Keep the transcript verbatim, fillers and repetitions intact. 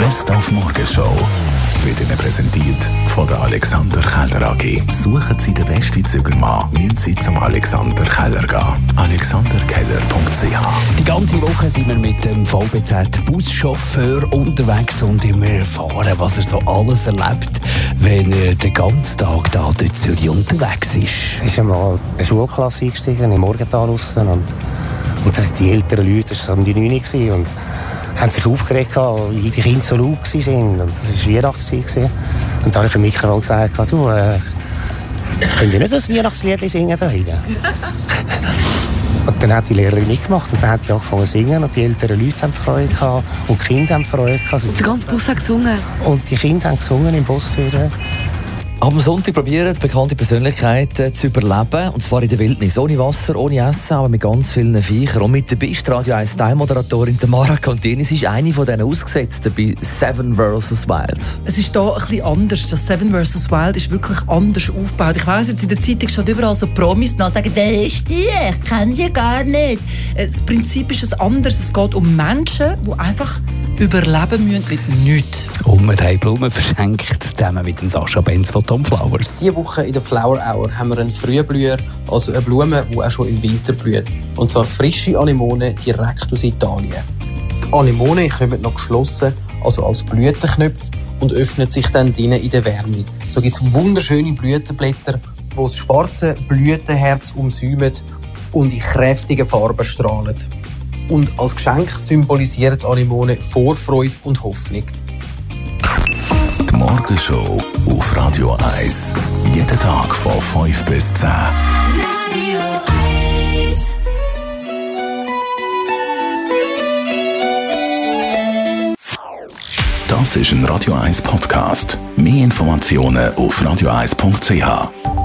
Best auf Morgenshow wird Ihnen präsentiert von der Alexander Keller A G. Suchen Sie den besten Zügelmann, müssen Sie zum Alexander Keller gehen. alexander keller punkt c h. Die ganze Woche sind wir mit dem V B Z-Buschauffeur unterwegs und immer erfahren, was er so alles erlebt, wenn er den ganzen Tag da in Zürich unterwegs ist. Es ist einmal eine Schulklasse eingestiegen, im Morgental raus. Und, und das sind die älteren Leute, das waren die neun und haben sich aufgeregt, wie die Kinder so laut waren. Und das war Weihnachtszeit. Und da habe ich dem Mikrofon gesagt, du, äh, könnt ihr nicht das Weihnachtslied singen da hinten? Und dann hat die Lehrerin mitgemacht und dann hat die angefangen zu singen und die älteren Leute haben Freude gehabt und die Kinder haben Freude gehabt. Und der ganze Bus hat gesungen? Und die Kinder haben gesungen im Bus wieder. Am Sonntag probieren bekannte Persönlichkeiten zu überleben. Und zwar in der Wildnis. Ohne Wasser, ohne Essen, aber mit ganz vielen Viechern. Und mit dabei ist die Radio eins Teilmoderatorin Tamara Contini. Sie ist eine von diesen Ausgesetzten bei Seven versus. Wild. Es ist hier ein bisschen anders. Das Seven versus. Wild ist wirklich anders aufgebaut. Ich weiss, jetzt in der Zeitung steht überall so Promis und sagen, wer ist die? Ich kenne die gar nicht. Das Prinzip ist ein anderes. Es geht um Menschen, die einfach überleben müssen mit nichts. Und wir haben Blumen verschenkt, zusammen mit dem Sascha Benz von Tom Flowers. Diese Woche in der Flower Hour haben wir einen Frühblüher, also eine Blume, die auch schon im Winter blüht. Und zwar frische Anemonen direkt aus Italien. Die Anemonen kommen noch geschlossen, also als Blütenknöpfe, und öffnen sich dann drinnen in der Wärme. So gibt es wunderschöne Blütenblätter, die das schwarze Blütenherz umsäumen und in kräftigen Farben strahlen. Und als Geschenk symbolisieren die Anemonen Vorfreude und Hoffnung. Die Morgenshow auf Radio eins. Jeden Tag von fünf bis zehn. Radio eins. Das ist ein Radio eins Podcast. Mehr Informationen auf radio eins punkt c h.